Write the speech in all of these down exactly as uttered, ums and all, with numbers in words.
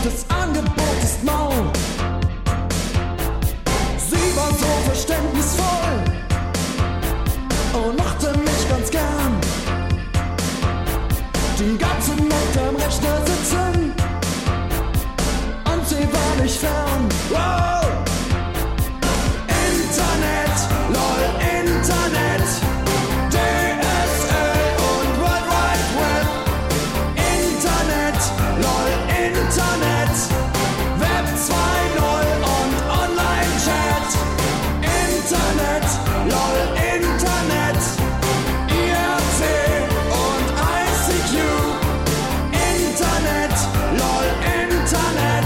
das Angebot ist mau. Sie war so verständnisvoll und mochte mich ganz gern. Die ganze Nacht am Rechner sitzen und sie war nicht fern. Wow! Internet, lol, Internet, D S L und World Wide Web. Internet, lol, Internet, Web zwei Punkt null und Online-Chat. Internet, lol, Internet, I R C und I C Q. Internet, lol, Internet.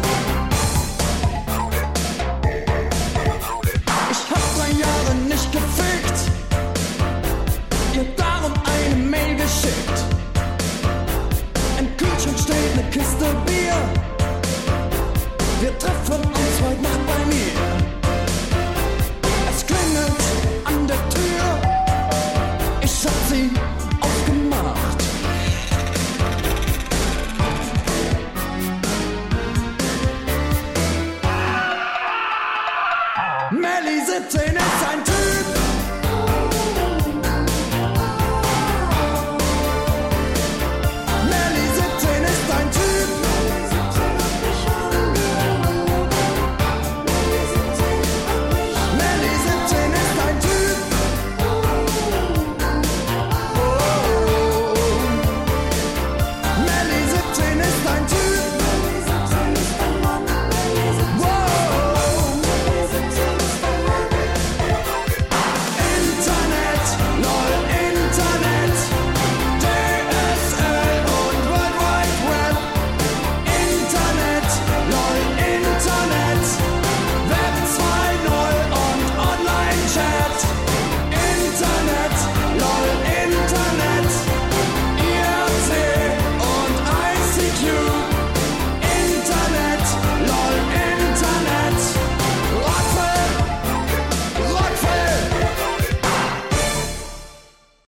Ich hab drei Jahre nicht gefickt, ihr darum eine Mail geschickt. Im Kühlschrank steht ne Kiste Bier, wir treffen uns heute Nacht bei mir. Es klingelt an der Tür, ich hab sie aufgemacht. Melly siebzehn ist ein